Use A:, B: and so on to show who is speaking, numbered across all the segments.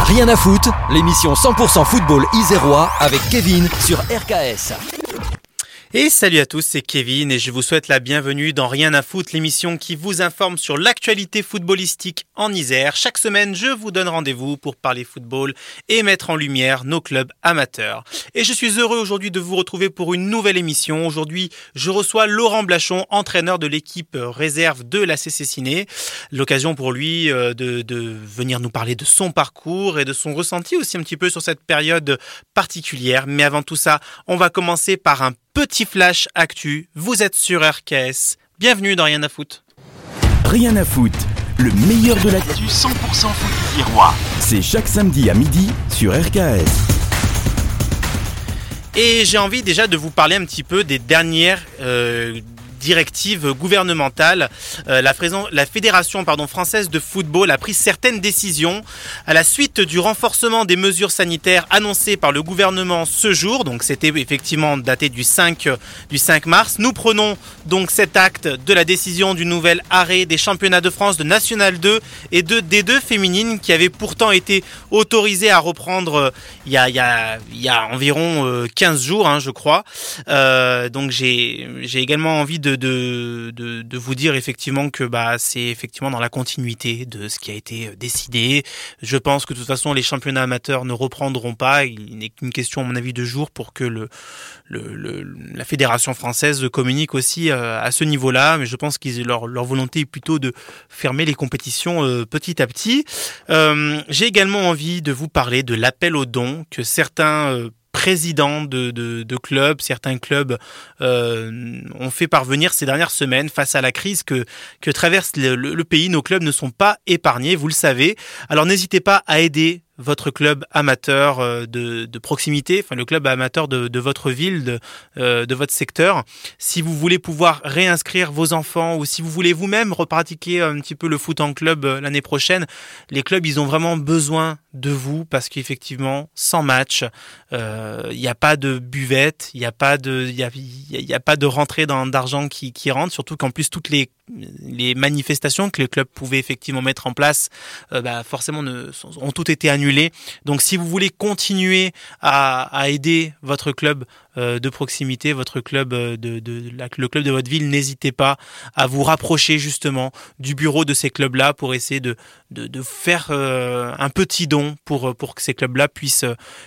A: Rien à foutre, l'émission 100% football isérois avec Kevin sur RKS.
B: Et salut à tous, c'est Kevin et je vous souhaite la bienvenue dans Rien à foutre, l'émission qui vous informe sur l'actualité footballistique en Isère. Chaque semaine, je vous donne rendez-vous pour parler football et mettre en lumière nos clubs amateurs. Et je suis heureux aujourd'hui de vous retrouver pour une nouvelle émission. Aujourd'hui, je reçois Laurent Blachon, entraîneur de l'équipe réserve de la CC Ciné. L'occasion pour lui de venir nous parler de son parcours et de son ressenti aussi un petit peu sur cette période particulière. Mais avant tout ça, on va commencer par un petit flash actu, vous êtes sur RKS, bienvenue dans Rien à foutre.
C: Rien à foutre, le meilleur de l'actu 100% foot isérois. C'est chaque samedi à midi sur RKS.
B: Et j'ai envie déjà de vous parler un petit peu des dernières directives gouvernementales. La Fédération française de football a pris certaines décisions à la suite du renforcement des mesures sanitaires annoncées par le gouvernement ce jour. Donc c'était effectivement daté du 5 mars. Nous prenons donc cet acte de la décision du nouvel arrêt des championnats de France de National 2 et de D2 féminines qui avaient pourtant été autorisés à reprendre il y a environ 15 jours, je crois. Donc j'ai également envie de vous dire effectivement que c'est effectivement dans la continuité de ce qui a été décidé. Je pense que de toute façon les championnats amateurs ne reprendront pas. Il n'est qu'une question à mon avis de jours pour que la fédération française communique aussi à ce niveau-là. Mais je pense qu'ils leur volonté est plutôt de fermer les compétitions petit à petit. J'ai également envie de vous parler de l'appel aux dons que certains présidents de clubs, certains clubs ont fait parvenir ces dernières semaines face à la crise que traverse le pays. Nos clubs ne sont pas épargnés, vous le savez. Alors n'hésitez pas à aider votre club amateur de proximité, le club amateur de votre ville, de votre secteur. Si vous voulez pouvoir réinscrire vos enfants ou si vous voulez vous-même repratiquer un petit peu le foot en club l'année prochaine, les clubs, ils ont vraiment besoin de vous parce qu'effectivement, sans match, il n'y a pas de buvette, il n'y a pas de rentrée d'argent qui rentre, surtout qu'en plus toutes les manifestations que les clubs pouvaient effectivement mettre en place, forcément ont toutes été annulées. Donc si vous voulez continuer à aider votre club de proximité, votre club le club de votre ville, n'hésitez pas à vous rapprocher justement du bureau de ces clubs-là pour essayer de faire un petit don pour que ces clubs-là puissent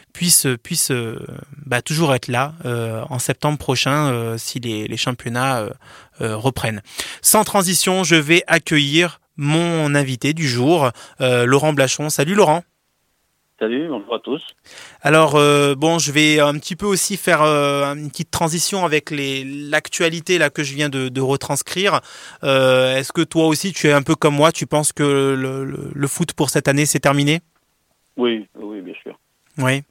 B: toujours être là en septembre prochain si les championnats reprennent. Sans transition, je vais accueillir mon invité du jour, Laurent Blachon. Salut Laurent.
D: Salut, bonjour à tous.
B: Alors, je vais un petit peu aussi faire une petite transition avec l'actualité là que je viens de retranscrire. Est-ce que toi aussi, tu es un peu comme moi, tu penses que le foot pour cette année, c'est terminé ?
D: Oui, bien sûr.
B: Oui.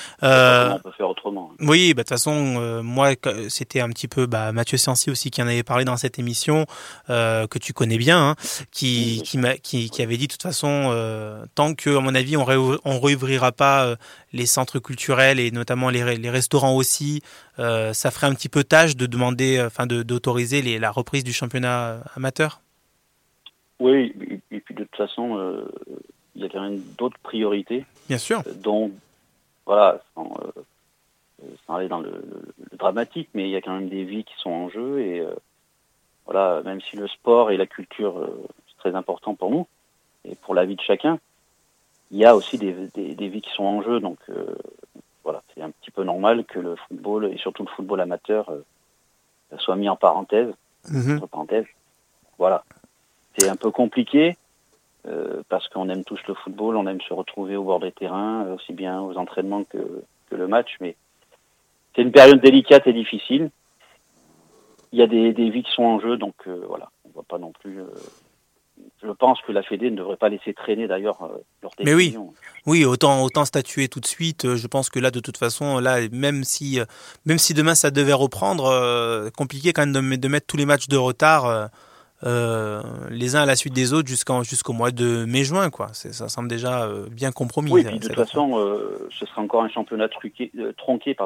D: On peut faire autrement.
B: Oui, de toute façon, moi, c'était un petit peu Mathieu Sancy aussi qui en avait parlé dans cette émission que tu connais bien, qui avait dit de toute façon, tant que, à mon avis, on réouvrira pas les centres culturels et notamment les restaurants aussi, ça ferait un petit peu tâche de demander, d'autoriser la reprise du championnat amateur.
D: Oui, et puis de toute façon, il y a quand même d'autres priorités.
B: Bien sûr.
D: Dont voilà, sans aller dans le dramatique, mais il y a quand même des vies qui sont en jeu et voilà, même si le sport et la culture c'est très important pour nous et pour la vie de chacun, il y a aussi des vies qui sont en jeu, donc voilà, c'est un petit peu normal que le football et surtout le football amateur soit mis en parenthèse, entre parenthèses. Voilà, c'est un peu compliqué. Parce qu'on aime tous le football, on aime se retrouver au bord des terrains, aussi bien aux entraînements que le match, mais c'est une période délicate et difficile. Il y a des vies qui sont en jeu, donc voilà, on ne va pas non plus... je pense que la Fédé ne devrait pas laisser traîner d'ailleurs leur décision.
B: Mais oui, autant statuer tout de suite. Je pense que là, de toute façon, là, même si demain ça devait reprendre, compliqué quand même de mettre tous les matchs de retard... les uns à la suite des autres jusqu'au mois de mai-juin, quoi. Ça semble déjà bien compromis.
D: Oui, puis de toute façon, ce sera encore un championnat tronqué.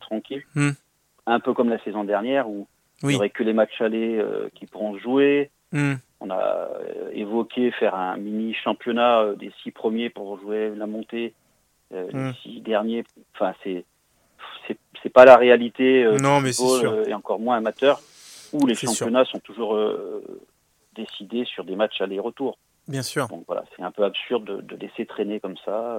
D: Un peu comme la saison dernière où il n'y aurait que les matchs allés qui pourront se jouer. On a évoqué faire un mini championnat des 6 premiers pour jouer la montée, les 6 derniers. Enfin, c'est pas la réalité
B: non,
D: du
B: mais c'est
D: football,
B: sûr.
D: et encore moins amateur, où les
B: C'est
D: championnats sont toujours décidés sur des matchs aller-retour.
B: Bien sûr.
D: Donc voilà, c'est un peu absurde de laisser traîner comme ça.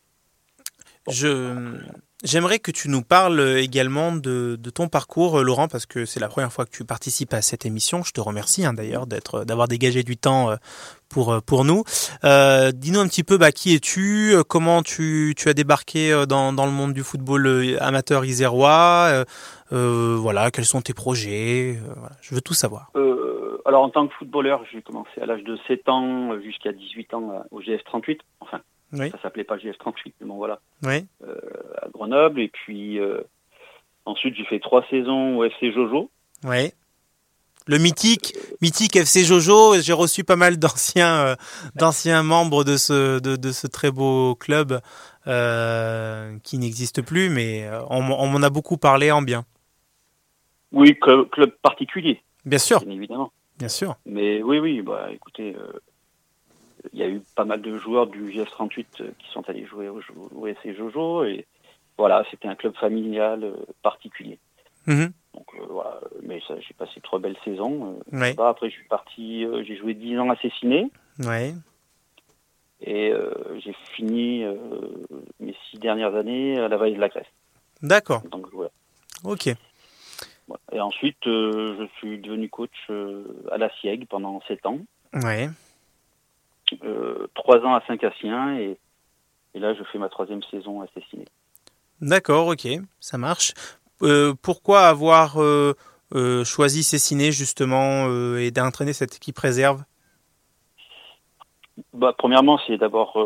B: J'aimerais que tu nous parles également de ton parcours, Laurent, parce que c'est la première fois que tu participes à cette émission. Je te remercie d'ailleurs d'avoir dégagé du temps pour nous. Dis-nous un petit peu qui es-tu, comment tu as débarqué dans le monde du football amateur isérois, voilà, quels sont tes projets, voilà, je veux tout savoir.
D: Alors en tant que footballeur, j'ai commencé à l'âge de 7 ans jusqu'à 18 ans au GF 38. Enfin,
B: oui.
D: Ça s'appelait pas GF 38, mais bon voilà.
B: Oui.
D: À Grenoble. Et puis ensuite, j'ai fait 3 saisons au FC Jojo.
B: Oui. Le mythique FC Jojo. J'ai reçu pas mal d'anciens membres de ce très beau club qui n'existe plus, mais on m'en a beaucoup parlé en bien.
D: Oui, club particulier.
B: Bien sûr.
D: Bien évidemment.
B: Bien sûr.
D: Mais oui, écoutez, il y a eu pas mal de joueurs du GF 38 qui sont allés jouer au FC Jojo, et voilà, c'était un club familial particulier.
B: Mm-hmm.
D: Donc voilà, mais ça, j'ai passé 3 belles saisons.
B: Ouais.
D: Après, je suis parti, j'ai joué 10 ans à Cessiné.
B: Ouais.
D: Et j'ai fini mes 6 dernières années à la Vallée de la Creste.
B: D'accord.
D: Donc voilà.
B: Ok.
D: Voilà. Et ensuite, je suis devenu coach à la SIEG pendant 7 ans.
B: Ouais.
D: 3 ans à Saint-Cassien, et là, je fais ma 3e saison à Cessiné.
B: D'accord, ok, ça marche. Pourquoi avoir choisi Cessiné justement et d'entraîner cette équipe réserve?
D: Premièrement, c'est d'abord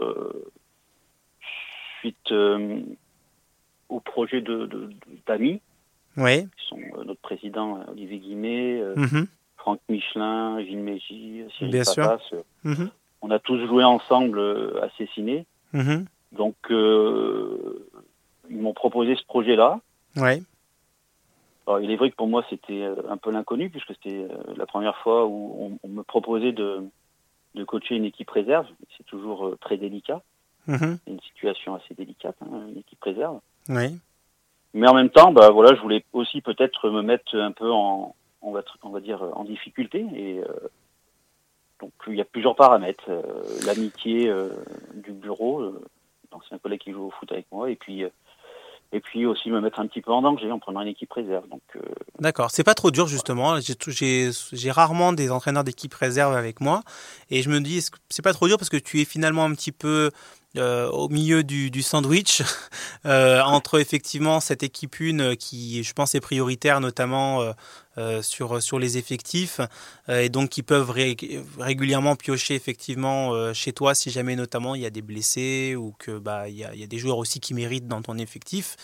D: suite au projet d'amis,
B: oui,
D: qui sont notre président Olivier Guimet, Franck Michelin, Gilles Mégy, Cyril Papas. On a tous joué ensemble à Cessiné. Donc, ils m'ont proposé ce projet-là.
B: Ouais.
D: Alors, il est vrai que pour moi, c'était un peu l'inconnu, puisque c'était la première fois où on me proposait de coacher une équipe réserve. C'est toujours très délicat. C'est une situation assez délicate, une équipe réserve.
B: Oui.
D: Mais en même temps, je voulais aussi peut-être me mettre un peu on va dire en difficulté. Et donc, il y a plusieurs paramètres. L'amitié du bureau, l'ancien collègue qui joue au foot avec moi, et puis aussi me mettre un petit peu en danger en prenant une équipe réserve. Donc,
B: d'accord, c'est pas trop dur justement. J'ai rarement des entraîneurs d'équipe réserve avec moi, et je me dis, c'est pas trop dur parce que tu es finalement un petit peu au milieu du sandwich entre effectivement cette équipe 1 qui, je pense, est prioritaire notamment sur les effectifs et donc qui peuvent régulièrement piocher effectivement chez toi si jamais notamment il y a des blessés ou que il y a des joueurs aussi qui méritent dans ton effectif.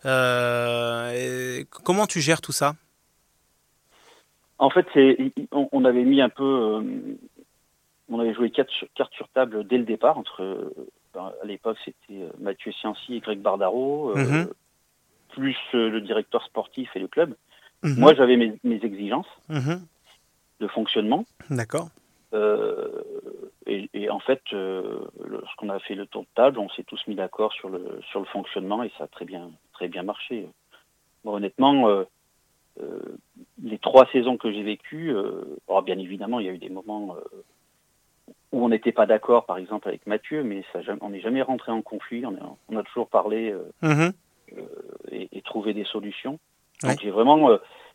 B: Comment tu gères tout ça?
D: En fait, on avait mis un peu, on avait joué cartes sur table dès le départ à l'époque, c'était Mathieu Cianci et Greg Bardaro, plus le directeur sportif et le club. Moi, j'avais mes exigences de fonctionnement.
B: D'accord.
D: Et en fait, lorsqu'on a fait le tour de table, on s'est tous mis d'accord sur le fonctionnement, et ça a très bien marché. Bon, honnêtement, les 3 saisons que j'ai vécues, bien évidemment, il y a eu des moments où on n'était pas d'accord, par exemple avec Mathieu, mais on n'est jamais rentré en conflit, on a toujours parlé et trouvé des solutions. Donc j'ai vraiment...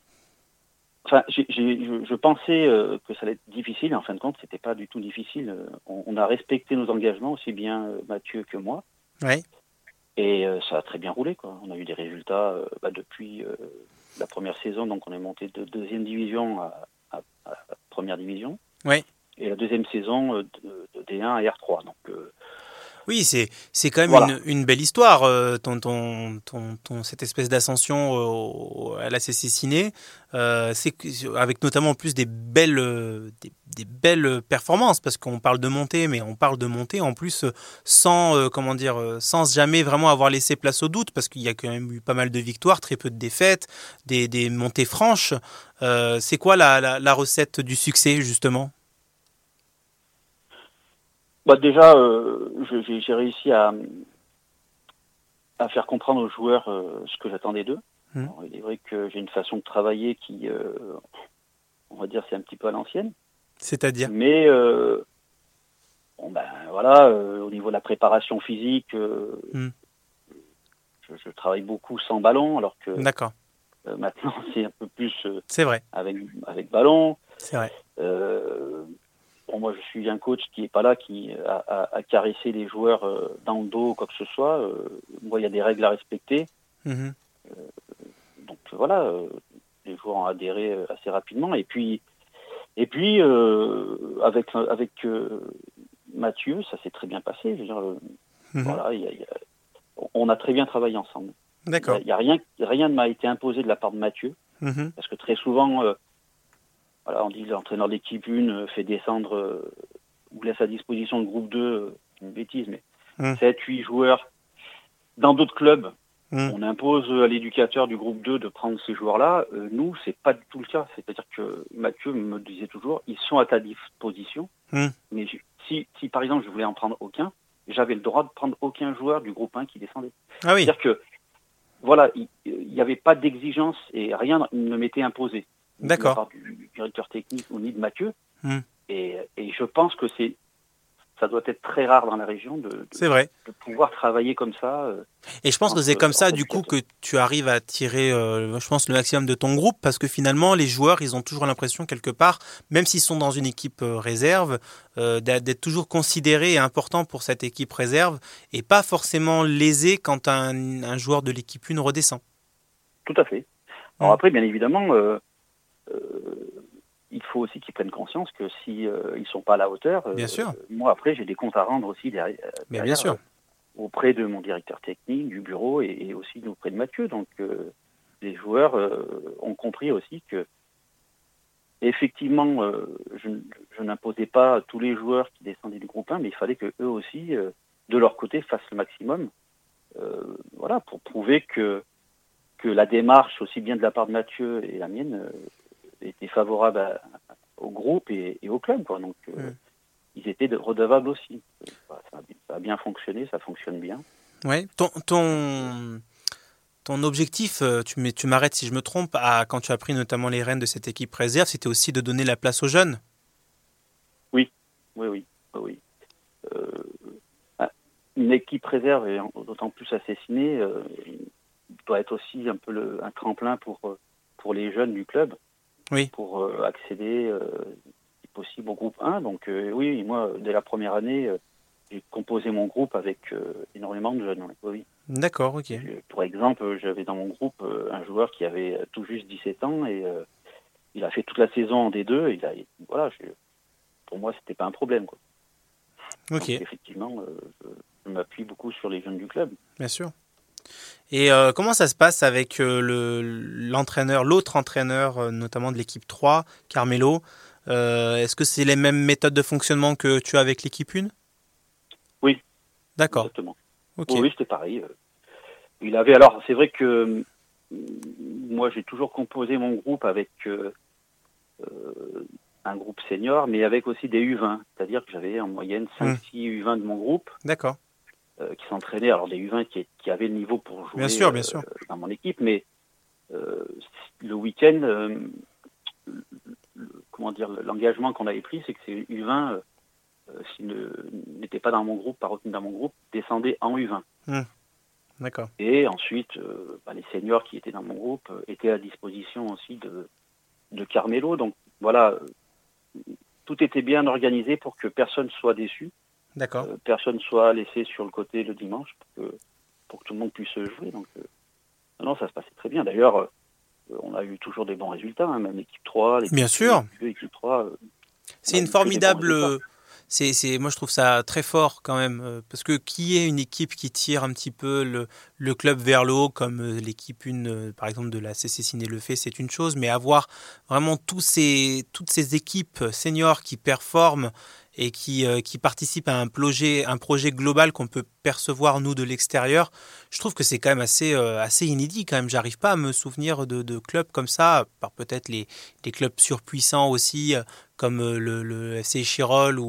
D: je pensais que ça allait être difficile, et en fin de compte, c'était pas du tout difficile. On a respecté nos engagements, aussi bien Mathieu que moi.
B: Ouais.
D: Et ça a très bien roulé, quoi. On a eu des résultats depuis la première saison, donc on est monté de 2e division à première division.
B: Ouais.
D: Et la 2e saison de D1 à R3. Donc,
B: oui, c'est quand même une belle histoire, cette espèce d'ascension à la CC Ciné. C'est avec notamment en plus des belles performances, parce qu'on parle de montée, mais on parle de montée en plus sans jamais vraiment avoir laissé place au doute, parce qu'il y a quand même eu pas mal de victoires, très peu de défaites, des montées franches. C'est quoi la recette du succès justement?
D: Déjà, j'ai réussi à faire comprendre aux joueurs ce que j'attendais d'eux. Alors, il est vrai que j'ai une façon de travailler qui, on va dire, c'est un petit peu à l'ancienne.
B: C'est-à-dire ?
D: Mais voilà, au niveau de la préparation physique, je travaille beaucoup sans ballon, alors que
B: D'accord.
D: maintenant c'est un peu plus
B: C'est vrai.
D: avec ballon.
B: C'est vrai.
D: Moi, je suis un coach qui est pas là, qui a caressé les joueurs dans le dos ou quoi que ce soit. Moi, il y a des règles à respecter. Donc voilà, les joueurs ont adhéré assez rapidement. Et puis avec Mathieu, ça s'est très bien passé. Je veux dire, voilà, on a très bien travaillé ensemble.
B: D'accord.
D: Il y a rien ne m'a été imposé de la part de Mathieu, parce que très souvent, voilà, on dit l'entraîneur d'équipe 1 fait descendre ou laisse à disposition le groupe 2, une bêtise, mais 7-8 joueurs. Dans d'autres clubs, on impose à l'éducateur du groupe 2 de prendre ces joueurs-là. Nous, c'est pas du tout le cas. C'est-à-dire que Mathieu me disait toujours, ils sont à ta disposition, mais si par exemple je voulais en prendre aucun, j'avais le droit de prendre aucun joueur du groupe 1 qui descendait.
B: Ah oui.
D: C'est-à-dire que voilà, il n'y avait pas d'exigence et rien ne m'était imposé.
B: D'accord.
D: De la part du directeur technique ou ni de Mathieu. Et je pense que ça doit être très rare dans la région
B: c'est vrai.
D: de pouvoir travailler comme ça.
B: Et je pense que c'est comme ça, du coup, que tu arrives à tirer, je pense, le maximum de ton groupe, parce que finalement, les joueurs, ils ont toujours l'impression, quelque part, même s'ils sont dans une équipe réserve, d'être toujours considérés et importants pour cette équipe réserve, et pas forcément lésés quand un joueur de l'équipe 1 redescend.
D: Tout à fait. Alors après, bien évidemment, il faut aussi qu'ils prennent conscience que si ils sont pas à la hauteur,
B: bien sûr.
D: Moi après j'ai des comptes à rendre aussi derrière,
B: bien sûr.
D: Auprès de mon directeur technique, du bureau et aussi auprès de Mathieu. Donc les joueurs ont compris aussi que effectivement je n'imposais pas à tous les joueurs qui descendaient du groupe 1, mais il fallait que eux aussi de leur côté fassent le maximum, voilà, pour prouver que la démarche aussi bien de la part de Mathieu et la mienne était favorable au groupe et au club, quoi. Donc ils étaient redevables aussi. Ça a bien fonctionné, ça fonctionne bien.
B: Ouais. Ton objectif, tu m'arrêtes si je me trompe, quand tu as pris notamment les rênes de cette équipe réserve, c'était aussi de donner la place aux jeunes. Oui.
D: Une équipe réserve, et d'autant plus assassinée, doit être aussi un peu un tremplin pour les jeunes du club.
B: Oui.
D: Pour accéder, si possible, au groupe 1. Donc oui, moi, dès la première année, j'ai composé mon groupe avec énormément de jeunes. Oui.
B: D'accord, ok.
D: Pour exemple, j'avais dans mon groupe un joueur qui avait tout juste 17 ans et il a fait toute la saison en D2. Et voilà, pour moi, c'était pas un problème, quoi.
B: Ok.
D: Donc, effectivement, je m'appuie beaucoup sur les jeunes du club.
B: Bien sûr. Et comment ça se passe avec l'entraîneur, l'autre entraîneur, notamment de l'équipe 3, Carmelo? Est-ce que c'est les mêmes méthodes de fonctionnement que tu as avec l'équipe 1? Oui. D'accord.
D: Exactement.
B: Okay.
D: Oui, c'était pareil. Alors, c'est vrai que moi, j'ai toujours composé mon groupe avec un groupe senior, mais avec aussi des U20. C'est-à-dire que j'avais en moyenne 5-6 U20 de mon groupe.
B: D'accord.
D: Qui s'entraînaient, alors des U20 qui avaient le niveau pour jouer
B: bien sûr.
D: Dans mon équipe, mais le week-end, l'engagement qu'on avait pris, c'est que ces U20, s'ils n'étaient pas dans mon groupe, pas retenus dans mon groupe, descendaient en U20.
B: D'accord.
D: Et ensuite, les seniors qui étaient dans mon groupe étaient à disposition aussi de Carmelo. Donc voilà, tout était bien organisé pour que personne soit déçu.
B: D'accord.
D: Personne soit laissé sur le côté le dimanche pour que tout le monde puisse jouer. Donc, non, ça se passait très bien. D'ailleurs, on a eu toujours des bons résultats, hein, même l'équipe 3,
B: bien sûr.
D: L'équipe 3.
B: C'est une formidable. Moi, je trouve ça très fort quand même, parce que qui est une équipe qui tire un petit peu le club vers le haut, comme l'équipe 1, par exemple, de la CC Ciné le fait, c'est une chose, mais avoir vraiment toutes ces équipes seniors qui performent et qui participent à un projet global qu'on peut percevoir, nous, de l'extérieur, je trouve que c'est quand même assez inédit quand même. J'arrive pas à me souvenir de clubs comme ça, par peut-être les clubs surpuissants aussi, comme le FC Chirol ou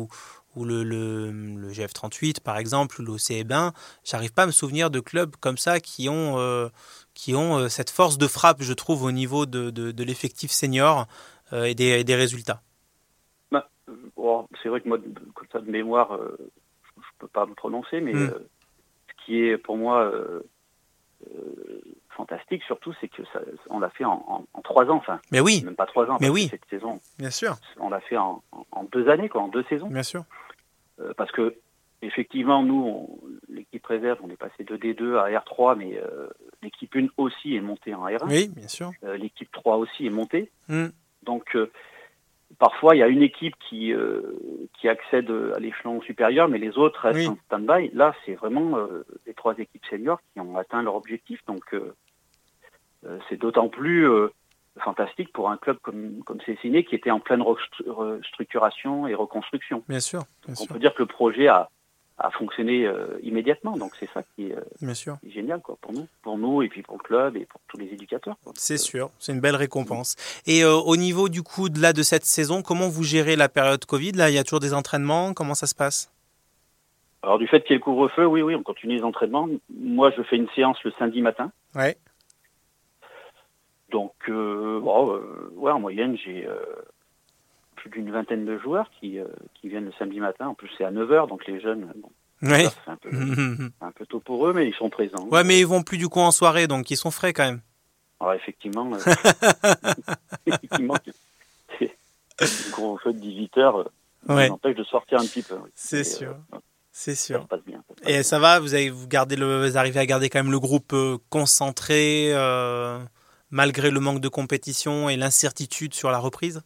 B: le GF38 par exemple, ou l'OC Bain, j'arrive pas à me souvenir de clubs comme ça qui ont cette force de frappe, je trouve, au niveau de l'effectif senior et des résultats.
D: C'est vrai que moi, comme ça de mémoire, je peux pas me prononcer, mais ce qui est pour moi fantastique surtout, c'est que on l'a fait en 3 ans, enfin,
B: mais oui,
D: même pas 3 ans,
B: mais oui,
D: cette saison,
B: bien sûr,
D: on l'a fait en 2 années, en 2 saisons,
B: bien sûr,
D: parce que effectivement, nous, l'équipe réserve, on est passé de D2 à R3, mais l'équipe 1 aussi est montée en R1,
B: oui, bien sûr,
D: l'équipe 3 aussi est montée, donc parfois, il y a une équipe qui accède à l'échelon supérieur, mais les autres restent en stand-by. Là, c'est vraiment les 3 équipes seniors qui ont atteint leur objectif. Donc, c'est d'autant plus fantastique pour un club comme Cessiné qui était en pleine restructuration et reconstruction.
B: Bien sûr.
D: On peut dire que le projet a fonctionné immédiatement. Donc, c'est ça qui est génial pour nous et puis pour le club et pour tous les éducateurs.
B: C'est sûr, c'est une belle récompense. Et au niveau du coup de cette saison, comment vous gérez la période Covid? Là, il y a toujours des entraînements, comment ça se passe?
D: Alors, du fait qu'il y ait le couvre-feu, oui, on continue les entraînements. Moi, je fais une séance le samedi matin.
B: Ouais.
D: Donc, en moyenne, j'ai plus d'une vingtaine de joueurs qui viennent le samedi matin. En plus, c'est à 9h, donc les jeunes,
B: c'est
D: un peu tôt pour eux, mais ils sont présents.
B: Ouais, mais ils vont plus du coup en soirée, donc ils sont frais quand même.
D: Alors, effectivement, le gros feu de 18h nous empêche de sortir un petit peu.
B: C'est sûr. C'est sûr.
D: Ça se passe bien.
B: Et ça va, vous arrivez à garder quand même le groupe concentré malgré le manque de compétition et l'incertitude sur la reprise?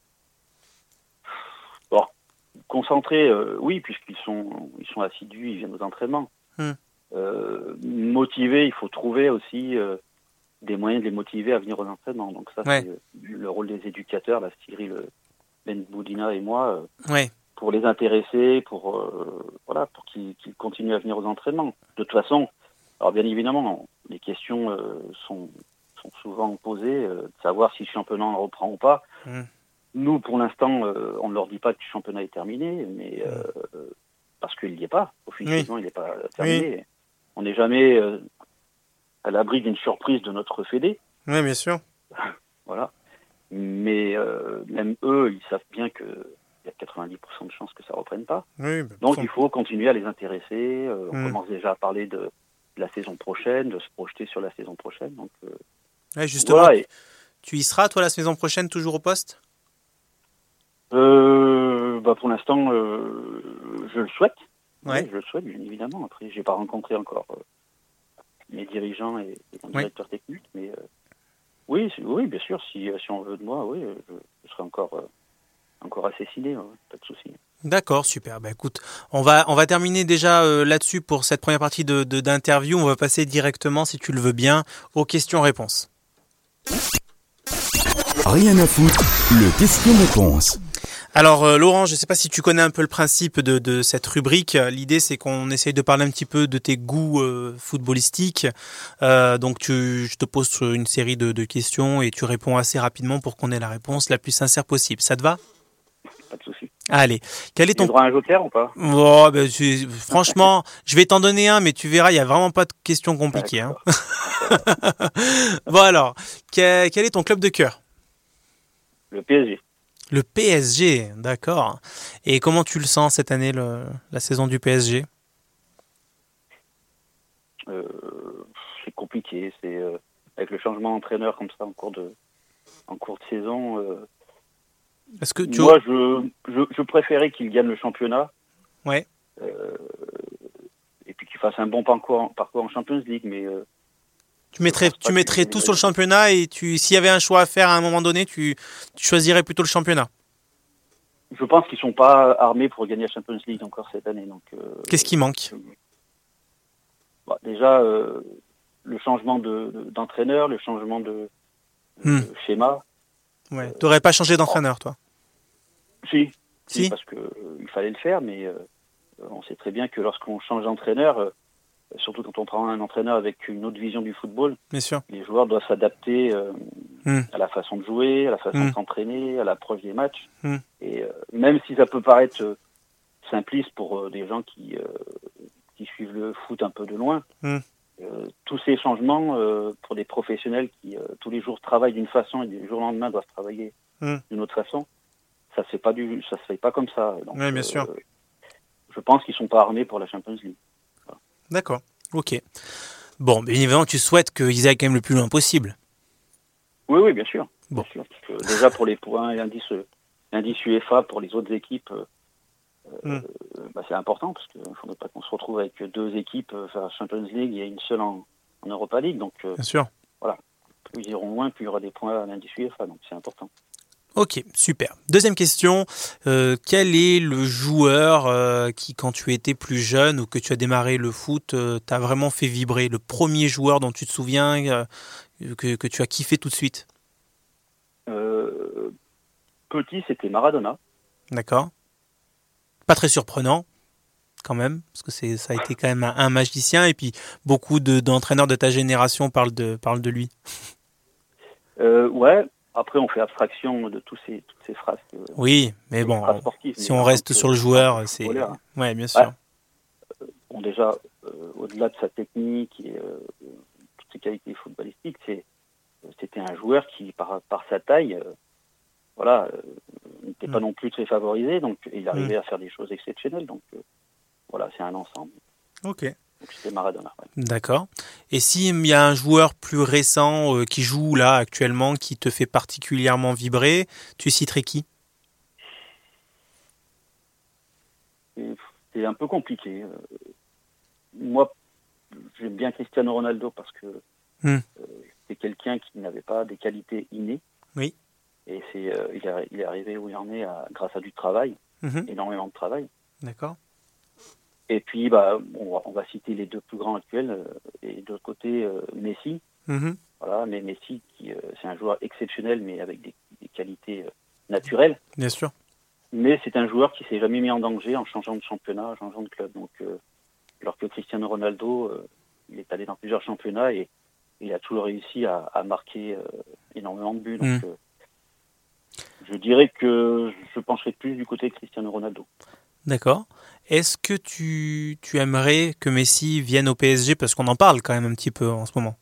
D: Bon, concentrés, oui, puisqu'ils sont assidus, ils viennent aux entraînements. Motivés, il faut trouver aussi des moyens de les motiver à venir aux entraînements. Donc ça, c'est le rôle des éducateurs, la Cyril Ben Boudina et moi, pour les intéresser, pour qu'ils continuent à venir aux entraînements. De toute façon, alors bien évidemment, les questions sont souvent posées, de savoir si le championnat reprend ou pas. Nous, pour l'instant, on ne leur dit pas que le championnat est terminé, mais parce qu'il n'y est pas. Officiellement, il n'est pas terminé. Oui. On n'est jamais à l'abri d'une surprise de notre fédé.
B: Oui, bien sûr.
D: Voilà. Mais même eux, ils savent bien qu'il y a 90% de chances que ça ne reprenne pas.
B: Oui,
D: donc, il faut continuer à les intéresser. On commence déjà à parler de la saison prochaine, de se projeter sur la saison prochaine. Donc,
B: justement, voilà, tu y seras, toi, la saison prochaine, toujours au poste?
D: Pour l'instant, je le souhaite.
B: Ouais.
D: Oui, je le souhaite, bien évidemment. Après, je n'ai pas rencontré encore mes dirigeants et mon directeur technique, mais oui, bien sûr, si on veut de moi, oui, je serai encore assassiné, pas de souci.
B: D'accord, super. Bah écoute, on va terminer déjà là-dessus pour cette première partie d'interview. On va passer directement, si tu le veux bien, aux questions-réponses.
C: Rien à foutre, le question-réponse.
B: Alors Laurent, je ne sais pas si tu connais un peu le principe de cette rubrique. L'idée, c'est qu'on essaye de parler un petit peu de tes goûts footballistiques. Donc je te pose une série de questions et tu réponds assez rapidement pour qu'on ait la réponse la plus sincère possible. Ça te va?
D: Pas de souci.
B: Allez, quel est ton...
D: Tu as droit à un joker ou pas?
B: Franchement, je vais t'en donner un, mais tu verras, il n'y a vraiment pas de questions compliquées. Hein. Bon alors, quel est ton club de cœur?
D: Le PSG.
B: Le PSG, d'accord. Et comment tu le sens cette année, la saison du PSG?
D: C'est compliqué. C'est avec le changement d'entraîneur comme ça en cours de saison.
B: Est-ce que
D: moi, je préférais qu'il gagne le championnat.
B: Ouais.
D: Et puis qu'il fasse un bon parcours en Champions League, mais.
B: Tu mettrais tout sur le championnat et s'il y avait un choix à faire à un moment donné, tu choisirais plutôt le championnat.
D: Je pense qu'ils sont pas armés pour gagner la Champions League encore cette année. Donc.
B: Qu'est-ce qui manque?
D: Déjà, le changement d'entraîneur, le changement de schéma.
B: Ouais. T'aurais pas changé d'entraîneur, toi?
D: Si, parce que il fallait le faire, mais on sait très bien que lorsqu'on change d'entraîneur. Surtout quand on prend un entraîneur avec une autre vision du football,
B: bien sûr,
D: les joueurs doivent s'adapter à la façon de jouer, à la façon de s'entraîner, à l'approche des matchs. Et même si ça peut paraître simpliste pour des gens qui suivent le foot un peu de loin. Tous ces changements pour des professionnels qui tous les jours travaillent d'une façon et du jour au lendemain doivent travailler d'une autre façon, ça se fait pas comme ça. Donc,
B: Oui, bien sûr.
D: Je pense qu'ils sont pas armés pour la Champions League. Voilà.
B: D'accord, ok. Bon, bien évidemment, tu souhaites qu'ils aillent quand même le plus loin possible.
D: Oui, bien sûr.
B: Bon.
D: Bien sûr. Parce que déjà pour les points et l'indice UEFA pour les autres équipes, c'est important parce qu'il ne faudrait pas qu'on se retrouve avec 2 équipes faire la Champions League et une seule en Europa League. Donc,
B: Bien sûr.
D: voilà. Plus ils iront loin, plus il y aura des points à l'indice UEFA. Donc, c'est important.
B: Ok, super. Deuxième question. Quel est le joueur qui, quand tu étais plus jeune ou que tu as démarré le foot, t'a vraiment fait vibrer? Le premier joueur dont tu te souviens que tu as kiffé tout de suite?
D: Petit, c'était Maradona.
B: D'accord. Pas très surprenant, quand même, parce que ça a été quand même un magicien, et puis beaucoup d'entraîneurs de ta génération parlent de lui.
D: Ouais. Après, on fait abstraction de toutes ces phrases.
B: Oui, mais bon, si on reste sur le joueur, c'est... Ouais, bien sûr.
D: Ouais. Bon, déjà, au-delà de sa technique et toutes ses qualités footballistiques, c'était un joueur qui, par sa taille, n'était pas non plus très favorisé, donc il arrivait à faire des choses exceptionnelles. Donc voilà, c'est un ensemble.
B: Ok.
D: Donc c'était Maradona. Ouais.
B: D'accord. Et s'il y a un joueur plus récent qui joue là actuellement, qui te fait particulièrement vibrer, tu citerais qui?
D: C'est un peu compliqué. Moi, j'aime bien Cristiano Ronaldo parce que c'est quelqu'un qui n'avait pas des qualités innées.
B: Oui.
D: Et il est arrivé où il en est grâce à du travail, énormément de travail.
B: D'accord.
D: Et puis, on va citer les 2 plus grands actuels. Et de l'autre côté, Messi. Voilà, mais Messi, c'est un joueur exceptionnel, mais avec des qualités naturelles.
B: Bien sûr.
D: Mais c'est un joueur qui s'est jamais mis en danger en changeant de championnat, en changeant de club. Donc, alors que Cristiano Ronaldo, il est allé dans plusieurs championnats et il a toujours réussi à marquer énormément de buts. Donc, je dirais que je pencherais plus du côté de Cristiano Ronaldo.
B: D'accord. Est-ce que tu aimerais que Messi vienne au PSG, parce qu'on en parle quand même un petit peu en ce moment?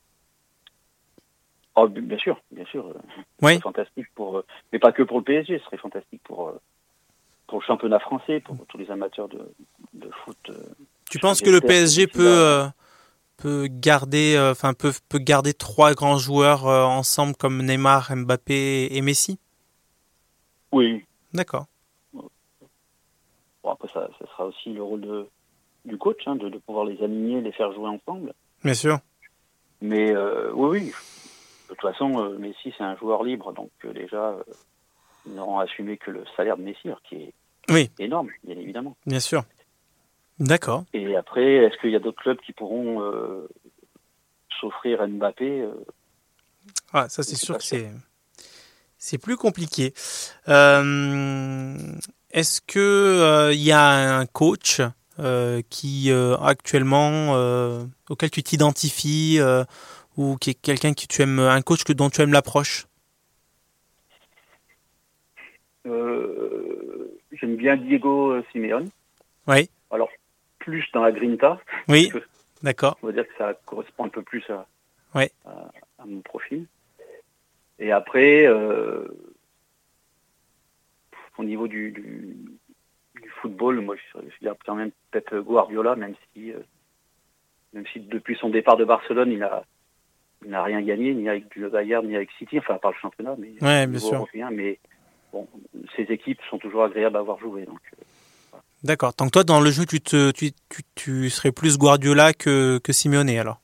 D: Oh, bien sûr. Ce serait fantastique mais pas que pour le PSG, ce serait fantastique pour le championnat français, pour tous les amateurs de foot.
B: Tu penses que le PSG peut garder, peut garder 3 grands joueurs ensemble comme Neymar, Mbappé et Messi?
D: Oui.
B: D'accord.
D: Bon, après, ça sera aussi le rôle du coach, de pouvoir les aligner, les faire jouer ensemble.
B: Bien sûr.
D: Mais oui. De toute façon, Messi, c'est un joueur libre, donc déjà, ils n'auront assumé que le salaire de Messi, qui est énorme, bien évidemment.
B: Bien sûr. D'accord.
D: Et après, est-ce qu'il y a d'autres clubs qui pourront s'offrir Mbappé
B: Ça, c'est sûr que c'est plus compliqué. Est-ce que il y a un coach qui actuellement auquel tu t'identifies ou qui est quelqu'un que tu aimes, un coach dont tu aimes l'approche?
D: J'aime bien Diego Simeone.
B: Oui.
D: Alors, plus dans la grinta.
B: Oui, d'accord.
D: On va dire que ça correspond un peu plus à mon profil. Et après, au niveau du football, moi je dirais quand même Pep Guardiola, même si depuis son départ de Barcelone, il n'a rien gagné, ni avec le Bayern, ni avec City, enfin à part le championnat, mais au niveau européen. Mais bon, ces équipes sont toujours agréables à avoir joué. Donc, voilà.
B: D'accord. Tant que toi, dans le jeu, tu serais plus Guardiola que Simeone, alors?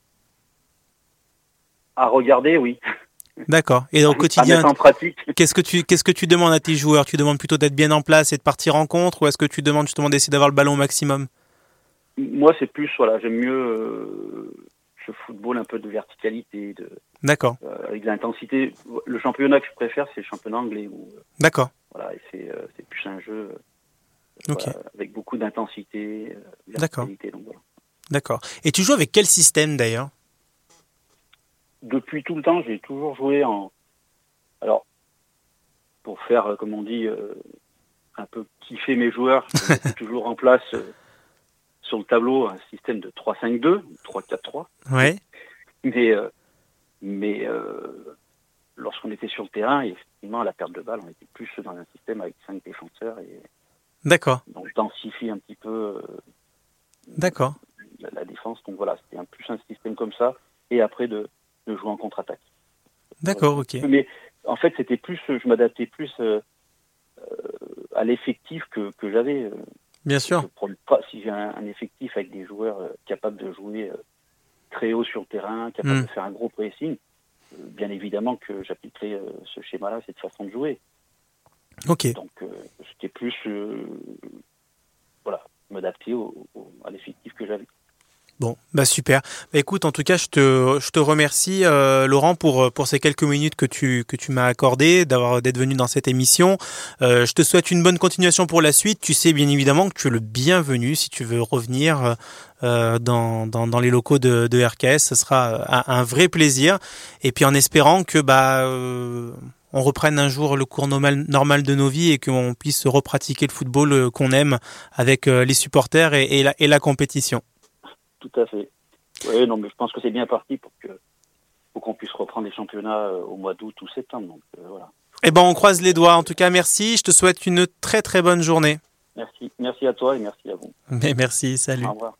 D: À regarder, oui.
B: D'accord. Et au quotidien,
D: en pratique.
B: Qu'est-ce que tu demandes à tes joueurs? Tu demandes plutôt d'être bien en place et de partir en contre, ou est-ce que tu demandes justement d'essayer d'avoir le ballon au maximum?
D: Moi, c'est plus, j'aime mieux ce football un peu de verticalité,
B: D'accord.
D: Avec de l'intensité. Le championnat que je préfère, c'est le championnat anglais.
B: D'accord.
D: Voilà, et c'est plus un jeu avec beaucoup d'intensité,
B: verticalité.
D: Donc, voilà.
B: D'accord. Et tu joues avec quel système d'ailleurs?
D: Depuis tout le temps, j'ai toujours joué alors, pour faire, comme on dit, un peu kiffé mes joueurs. Je mets toujours en place sur le tableau un système de 3-5-2, 3-4-3.
B: Ouais.
D: Mais lorsqu'on était sur le terrain, effectivement, à la perte de balle, on était plus dans un système avec 5 défenseurs.
B: D'accord.
D: Donc, densifie un petit peu
B: D'accord.
D: la défense. Donc voilà, c'était plus un système comme ça. Et après, de jouer en contre-attaque.
B: D'accord, ok.
D: Mais en fait, c'était plus, je m'adaptais plus à l'effectif que j'avais.
B: Bien sûr.
D: Si j'ai un effectif avec des joueurs capables de jouer très haut sur le terrain, capables de faire un gros pressing, bien évidemment que j'appliquerai ce schéma-là, cette façon de jouer.
B: Ok.
D: Donc c'était plus m'adapter à l'effectif que j'avais.
B: Bon, bah super. Bah écoute, en tout cas, je te remercie, Laurent, pour ces quelques minutes que tu m'as accordé, d'être venu dans cette émission. Je te souhaite une bonne continuation pour la suite. Tu sais bien évidemment que tu es le bienvenu si tu veux revenir dans les locaux de RKS. Ce sera un vrai plaisir. Et puis en espérant que on reprenne un jour le cours normal de nos vies et qu'on puisse repratiquer le football qu'on aime avec les supporters et la compétition.
D: Tout à fait. Oui, non, mais je pense que c'est bien parti pour qu'on puisse reprendre les championnats au mois d'août ou septembre. Donc voilà.
B: Eh ben, on croise les doigts. En tout cas, merci. Je te souhaite une très très bonne journée.
D: Merci à toi et merci à vous.
B: Mais merci, salut.
D: Au revoir.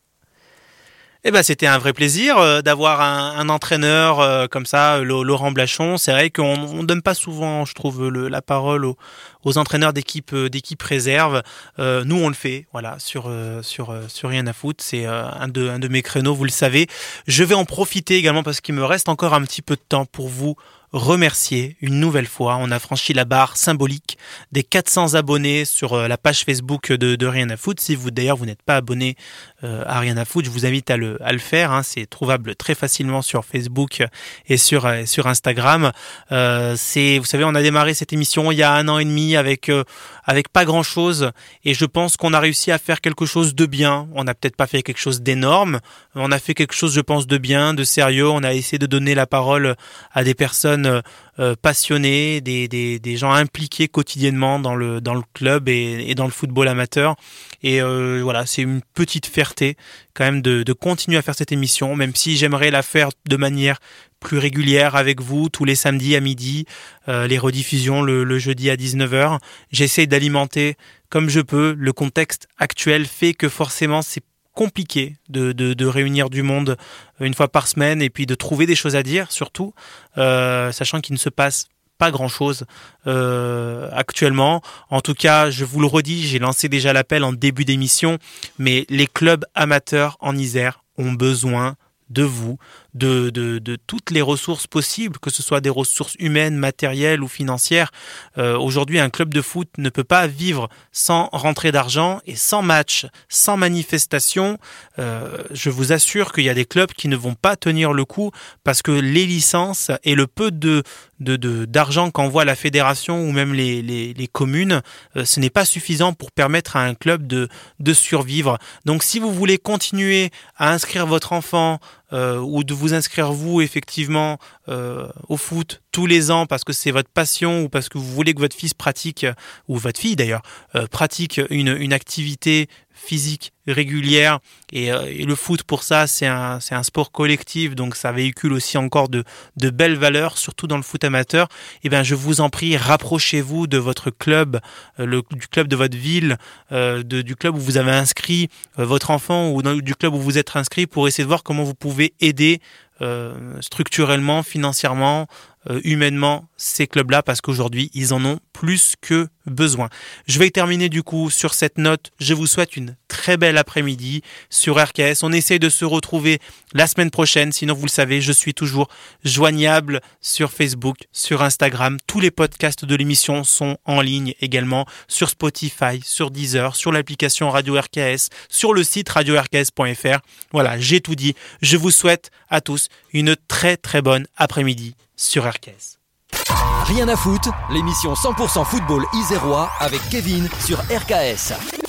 B: Eh ben, c'était un vrai plaisir d'avoir un entraîneur comme ça, Laurent Blachon. C'est vrai qu'on donne pas souvent, je trouve, la parole aux entraîneurs d'équipe réserve. Nous, on le fait, voilà, sur Rien à foutre. C'est un de mes créneaux, vous le savez. Je vais en profiter également parce qu'il me reste encore un petit peu de temps pour vous remercier une nouvelle fois. On a franchi la barre symbolique des 400 abonnés sur la page Facebook de Rien à foutre. Si vous n'êtes pas abonné à Rien à foutre, je vous invite à le faire. Hein. C'est trouvable très facilement sur Facebook et sur Instagram. Vous savez, on a démarré cette émission il y a 1 an et demi avec pas grand chose, et je pense qu'on a réussi à faire quelque chose de bien. On n'a peut-être pas fait quelque chose d'énorme, on a fait quelque chose, je pense, de bien, de sérieux. On a essayé de donner la parole à des personnes passionnés, des gens impliqués quotidiennement dans le club et dans le football amateur. Et voilà, c'est une petite fierté quand même de continuer à faire cette émission, même si j'aimerais la faire de manière plus régulière avec vous, tous les samedis à midi, les rediffusions le jeudi à 19h. J'essaie d'alimenter comme je peux. Le contexte actuel fait que forcément c'est compliqué de réunir du monde une fois par semaine et puis de trouver des choses à dire, surtout sachant qu'il ne se passe pas grand-chose actuellement. En tout cas, je vous le redis, j'ai lancé déjà l'appel en début d'émission, mais les clubs amateurs en Isère ont besoin de vous, de toutes les ressources possibles, que ce soit des ressources humaines, matérielles ou financières. Aujourd'hui, un club de foot ne peut pas vivre sans rentrée d'argent et sans match, sans manifestation. Je vous assure qu'il y a des clubs qui ne vont pas tenir le coup parce que les licences et le peu d'argent qu'envoie la fédération ou même les communes, ce n'est pas suffisant pour permettre à un club de survivre. Donc si vous voulez continuer à inscrire votre enfant ou de vous inscrire vous effectivement au foot tous les ans parce que c'est votre passion ou parce que vous voulez que votre fils pratique, ou votre fille d'ailleurs, pratique une activité physique régulière, et le foot pour ça c'est un sport collectif, donc ça véhicule aussi encore de belles valeurs, surtout dans le foot amateur. Et ben je vous en prie, rapprochez-vous de votre club, du club de votre ville, du club où vous avez inscrit votre enfant ou du club où vous êtes inscrit, pour essayer de voir comment vous pouvez aider structurellement, financièrement, humainement ces clubs-là, parce qu'aujourd'hui ils en ont plus que besoin. Je vais terminer du coup sur cette note. Je vous souhaite une très belle après-midi sur RKS. On essaie de se retrouver la semaine prochaine. Sinon, vous le savez, je suis toujours joignable sur Facebook, sur Instagram. Tous les podcasts de l'émission sont en ligne également sur Spotify, sur Deezer, sur l'application Radio RKS, sur le site radio-rks.fr. Voilà, j'ai tout dit. Je vous souhaite à tous une très très bonne après-midi sur RKS.
A: Rien à foutre, l'émission 100% football isérois avec Kevin sur RKS.